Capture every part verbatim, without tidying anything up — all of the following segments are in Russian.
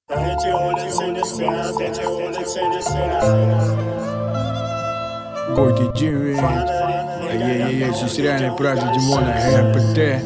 Эти улицы не спят, эти улицы не спят. Горький девять. Ай-яй-яй, здесь реальный праздник Димона эр пэ тэ.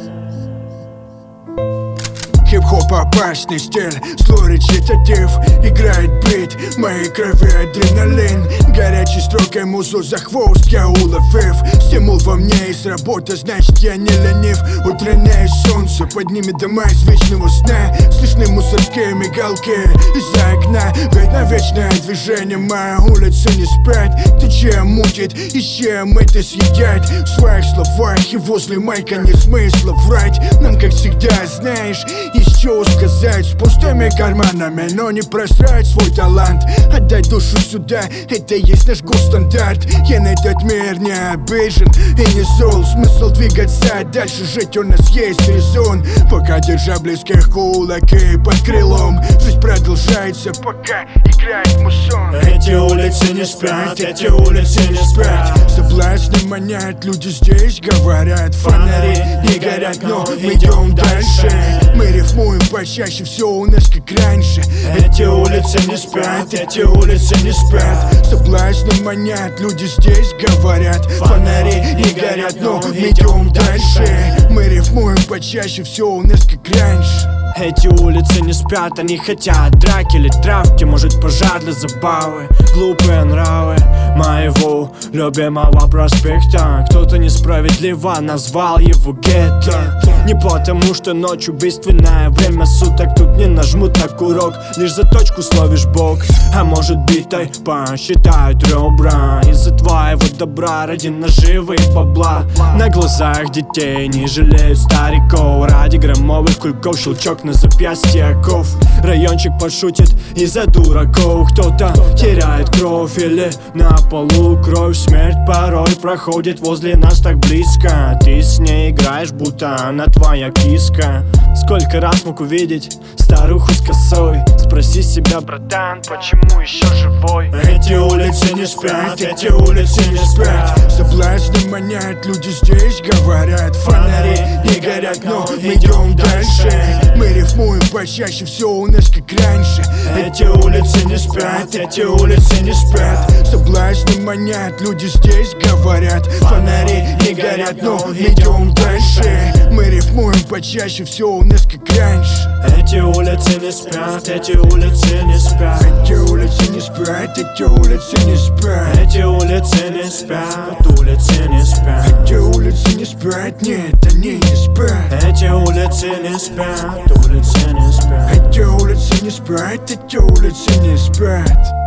Хип-хоп опасный стиль, злой речитатив, играет бит, в моей крови адреналин. Горячей строкой музу за хвост я уловив. Стимул во мне и сработа, значит я не ленив. Утреннее солнце поднимет дома из вечного сна. Слышны мусорские мигалки из-за окна. Видно вечное движение, моя улица не спят. Ты чем мутит и чем это съедят. В своих словах и возле майка нет смысла врать. Нам как всегда знаешь еще сказать, с пустыми карманами, но не просрать свой талант. Отдать душу сюда, это есть наш госстандарт. Я на этот мир не обижен и не зол. Смысл двигаться дальше, жить у нас есть резон. Пока держа близких кулаки под крылом, жизнь продолжается, пока играет мусон. Эти улицы не спят, эти улицы не спят. Соблазны манят, люди здесь говорят. Фонари не горят, но мы идем дальше. Мы рифмуем почаще, все у нас как раньше. Эти улицы не спят, эти улицы не спят. Соблазны манят, люди здесь говорят. Фонари не горят, но мы идем дальше. Мы рифмуем почаще, все у нас как раньше. Эти улицы не спят, они хотят драки или травки, может пожар для забавы. Глупые нравы моего любимого проспекта. Кто-то несправедливо назвал его гетто. Не потому что ночь убийственное время суток. Тут не нажмут на курок, лишь за точку словишь бок. А может битой посчитают ребра из-за твоего добра ради наживы и бабла. На глазах детей не жалеют стариков. Ради громовых кульков щелчок на запястье оков. Райончик пошутит из-за дураков. Кто-то теряет кровь или на полу кровь. Смерть порой проходит возле нас так близко. Ты с ней играешь, будто она твоя киска. Сколько раз мог увидеть старуху с косой? Спроси себя, братан, почему еще живой? Эти улицы не спят, эти улицы не спят. Соблазны манят, люди здесь говорят. Фонари не горят, но мы идем дальше. Мы рифмуем почаще, все у нас как раньше. Эти улицы не спят, эти улицы не спят. Соблазны манят, люди здесь говорят. Фонари не горят, но мы идем дальше. Мы рифмуем почаще, все у нас как раньше. Эти улицы не спят, эти улицы не спят. Эти улицы не спят, эти улицы не спят. Эти улицы не спят, улицы не спят. Эти улицы не спят, нет, они не спят. Эти улицы не спят, улицы не спят. Эти улицы не спят, эти улицы не спят.